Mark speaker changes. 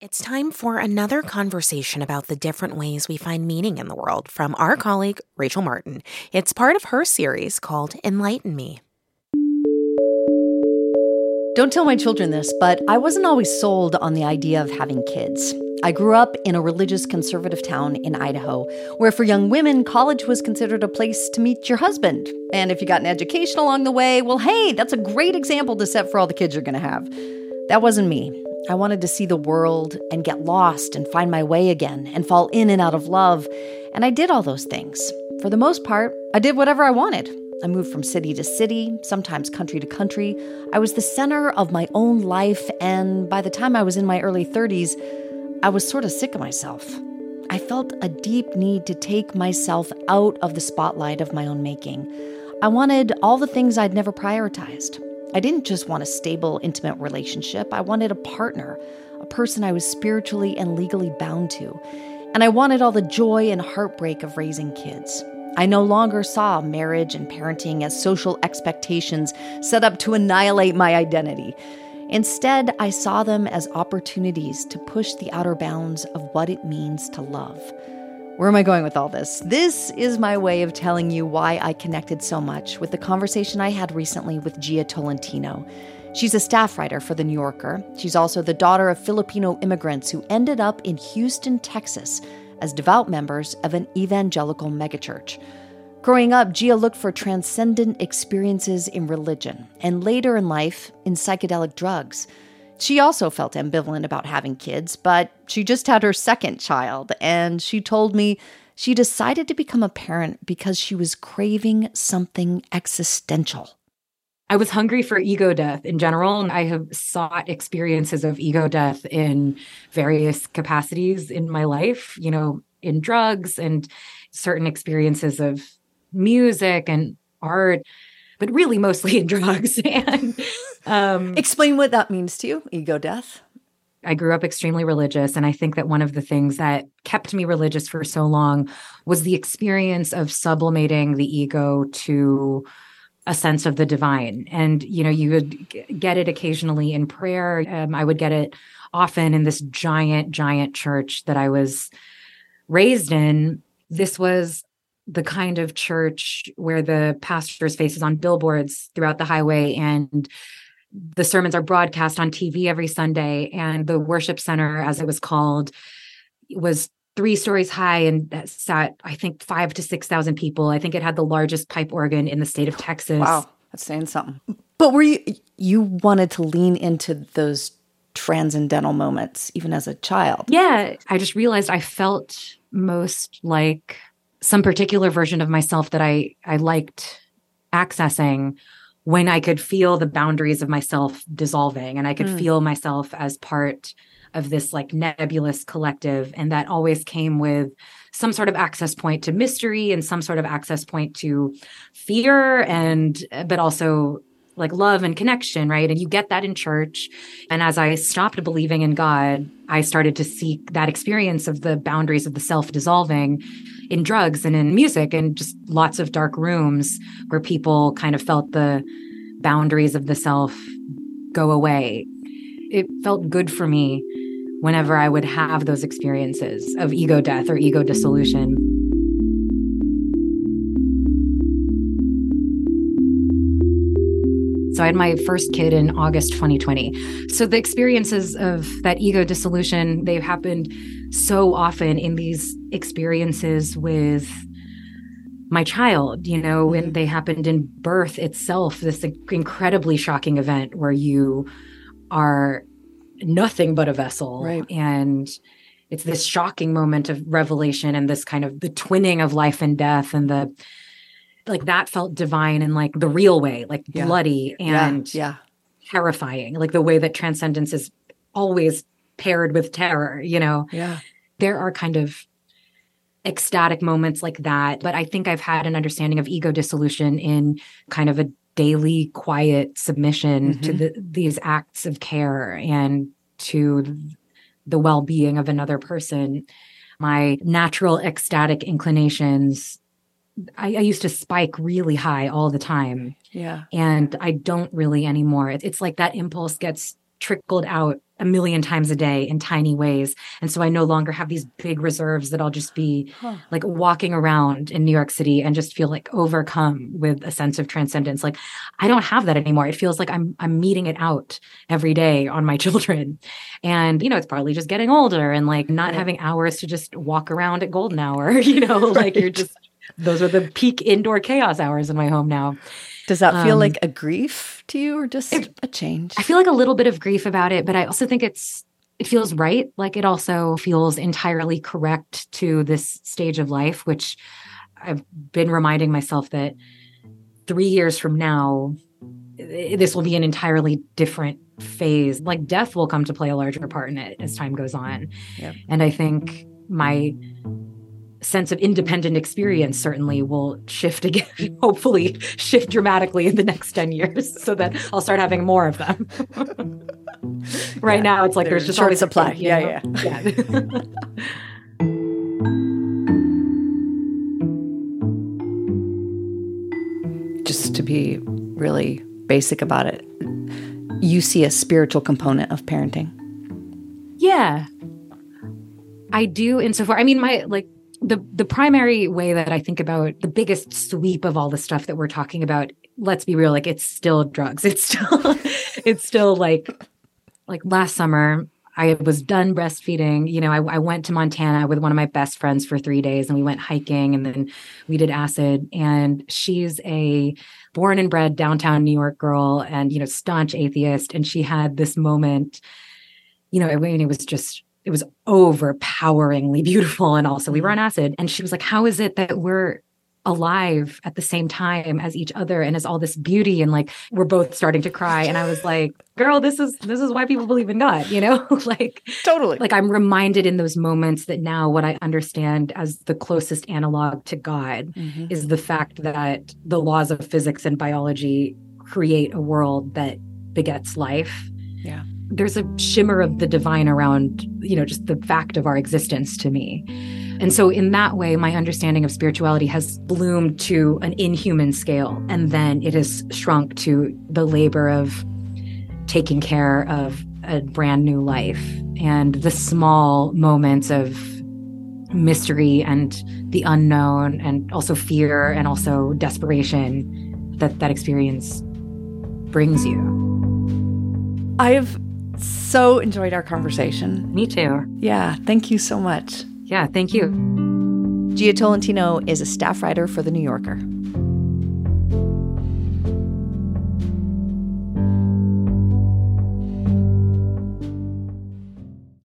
Speaker 1: It's time for another conversation about the different ways we find meaning in the world from our colleague, Rachel Martin. It's part of her series called Enlighten Me.
Speaker 2: Don't tell my children this, but I wasn't always sold on the idea of having kids. I grew up in a religious conservative town in Idaho, where for young women, college was considered a place to meet your husband. And if you got an education along the way, well, hey, that's a great example to set for all the kids you're going to have. That wasn't me. I wanted to see the world and get lost and find my way again and fall in and out of love. And I did all those things. For the most part, I did whatever I wanted. I moved from city to city, sometimes country to country. I was the center of my own life, and by the time I was in my early 30s, I was sort of sick of myself. I felt a deep need to take myself out of the spotlight of my own making. I wanted all the things I'd never prioritized. I didn't just want a stable, intimate relationship. I wanted a partner, a person I was spiritually and legally bound to. And I wanted all the joy and heartbreak of raising kids. I no longer saw marriage and parenting as social expectations set up to annihilate my identity. Instead, I saw them as opportunities to push the outer bounds of what it means to love. Where am I going with all this? This is my way of telling you why I connected so much with the conversation I had recently with Gia Tolentino. She's a staff writer for The New Yorker. She's also the daughter of Filipino immigrants who ended up in Houston, Texas, as devout members of an evangelical megachurch. Growing up, Gia looked for transcendent experiences in religion, and later in life, in psychedelic drugs. She also felt ambivalent about having kids, but she just had her second child, and she told me she decided to become a parent because she was craving something existential.
Speaker 3: I was hungry for ego death in general, and I have sought experiences of ego death in various capacities in my life, in drugs and certain experiences of music and art, but really mostly in drugs. And
Speaker 2: explain what that means to you, ego death.
Speaker 3: I grew up extremely religious, and I think that one of the things that kept me religious for so long was the experience of sublimating the ego to a sense of the divine. And, you would get it occasionally in prayer. I would get it often in this giant, giant church that I was raised in. This was the kind of church where the pastor's face is on billboards throughout the highway, and the sermons are broadcast on TV every Sunday. And the worship center, as it was called, was 3 stories high and sat, I think, 5,000 to 6,000 people. I think it had the largest pipe organ in the state of Texas.
Speaker 2: Wow, that's saying something. But were you wanted to lean into those transcendental moments even as a child?
Speaker 3: Yeah, I just realized I felt most like some particular version of myself that I liked accessing when I could feel the boundaries of myself dissolving, and I could feel myself as part of this like nebulous collective. And that always came with some sort of access point to mystery and some sort of access point to fear, but also like love and connection, right? And you get that in church. And as I stopped believing in God, I started to seek that experience of the boundaries of the self dissolving in drugs and in music, and just lots of dark rooms where people kind of felt the boundaries of the self go away. It felt good for me whenever I would have those experiences of ego death or ego dissolution. So I had my first kid in August 2020. So the experiences of that ego dissolution, they've happened so often in these experiences with my child, and they happened in birth itself, this incredibly shocking event where you are nothing but a vessel.
Speaker 2: Right.
Speaker 3: And it's this shocking moment of revelation and this kind of the twinning of life and death, and that felt divine in like the real way, like bloody and terrifying, like the way that transcendence is always paired with terror,
Speaker 2: Yeah.
Speaker 3: There are kind of ecstatic moments like that. But I think I've had an understanding of ego dissolution in kind of a daily quiet submission to these acts of care and to the well-being of another person. My natural ecstatic inclinations, I used to spike really high all the time.
Speaker 2: Yeah.
Speaker 3: And I don't really anymore. It's like that impulse gets trickled out a million times a day in tiny ways. And so I no longer have these big reserves that I'll just be like walking around in New York City and just feel like overcome with a sense of transcendence. Like I don't have that anymore. It feels like I'm meeting it out every day on my children. And, it's partly just getting older and like not having hours to just walk around at golden hour, like you're just, those are the peak indoor chaos hours in my home now.
Speaker 2: Does that feel like a grief to you or just a change?
Speaker 3: I feel like a little bit of grief about it, but I also think it feels right. Like it also feels entirely correct to this stage of life, which I've been reminding myself that 3 years from now, this will be an entirely different phase. Like death will come to play a larger part in it as time goes on. Yep. And I think my sense of independent experience certainly will shift again, hopefully shift dramatically in the next 10 years so that I'll start having more of them. Right now, it's like there's just
Speaker 2: short
Speaker 3: always
Speaker 2: supply.
Speaker 3: Yeah.
Speaker 2: Just to be really basic about it, you see a spiritual component of parenting?
Speaker 3: Yeah, I do. Insofar, the primary way that I think about the biggest sweep of all the stuff that we're talking about, let's be real, like it's still drugs. It's still like last summer, I was done breastfeeding. I went to Montana with one of my best friends for 3 days and we went hiking and then we did acid. And she's a born and bred downtown New York girl and, staunch atheist. And she had this moment, it was overpoweringly beautiful. And also we were on acid. And she was like, how is it that we're alive at the same time as each other and as all this beauty? And like, we're both starting to cry. And I was like, girl, this is why people believe in God, like
Speaker 2: totally.
Speaker 3: Like I'm reminded in those moments that now what I understand as the closest analog to God is the fact that the laws of physics and biology create a world that begets life.
Speaker 2: Yeah.
Speaker 3: There's a shimmer of the divine around, just the fact of our existence to me. And so in that way, my understanding of spirituality has bloomed to an inhuman scale. And then it has shrunk to the labor of taking care of a brand new life and the small moments of mystery and the unknown and also fear and also desperation that experience brings you.
Speaker 2: I've so enjoyed our conversation.
Speaker 3: Me too.
Speaker 2: Yeah. Thank you so much.
Speaker 3: Yeah. Thank you.
Speaker 2: Jia Tolentino is a staff writer for The New Yorker.